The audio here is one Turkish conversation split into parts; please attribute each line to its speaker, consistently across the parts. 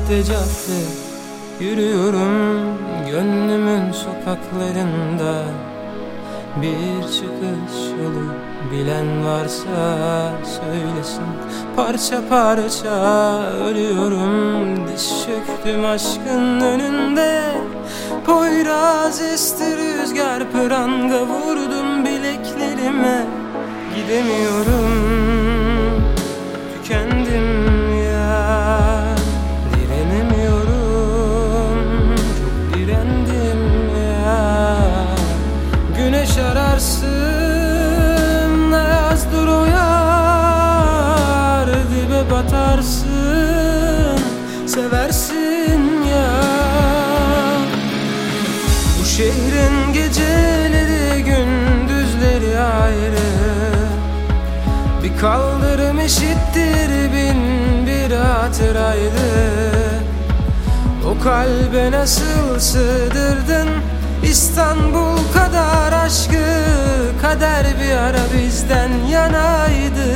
Speaker 1: cadde cadde yürüyorum gönlümün sokaklarında. Bir çıkış yolu bilen varsa söylesin. Parça parça ölüyorum, diz çöktüm aşkın önünde. Poyraz esti rüzgar, pranga vurdum bileklerime. Gidemiyorum, tükendim ya, direnemiyorum, çok direndim ya. Güneş ararsın, ayazdır o yar, dibe batarsın, seversin ya. Bu şehrin geceleri gündüzleri ayrı, bir kaldırım eşittir bin bir hatıraydı. O kalbe nasıl sığdırdın İstanbul kadar aşkı, kader bir ara bizden yanaydı.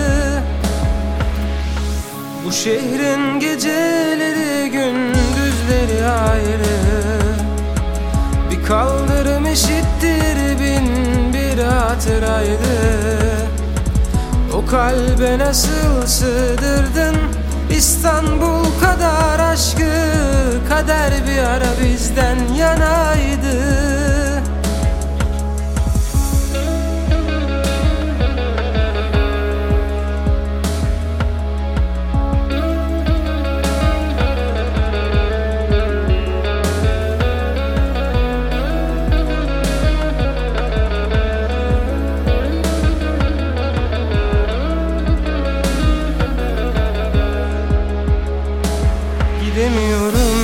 Speaker 1: Bu şehrin geceleri gündüzleri ayrı, bir kaldırım eşittir bin bir hatıraydı. O kalbe nasıl sığdırdın İstanbul kadar aşkı, kader bir ara bizden yanaydı. Gidemiyorum,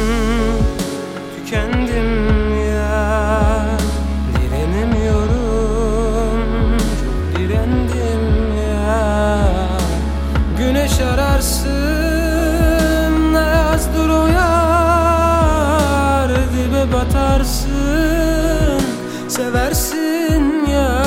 Speaker 1: tükendim ya, direnemiyorum, çok direndim ya. Güneş ararsın, ayazdır o yar, dibe batarsın, seversin ya.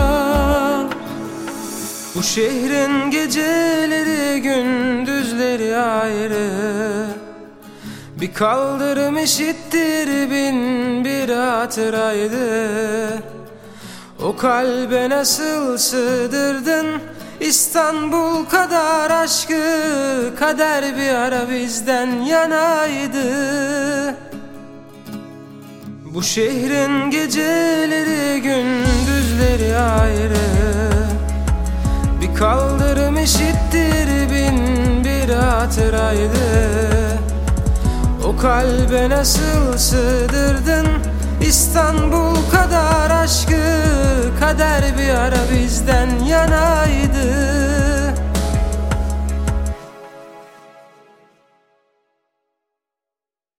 Speaker 1: Bu şehrin geceleri gündüzleri ayrı, bir kaldırım eşittir bin bir hatıraydı. O kalbe nasıl sığdırdın İstanbul kadar aşkı, kader bir ara bizden yanaydı. Bu şehrin geceleri gündüzleri ayrı, bir kaldırım eşittir bin bir hatıraydı. O kalbe nasıl sığdırdın İstanbul kadar aşkı, kader bir ara bizden yanaydı.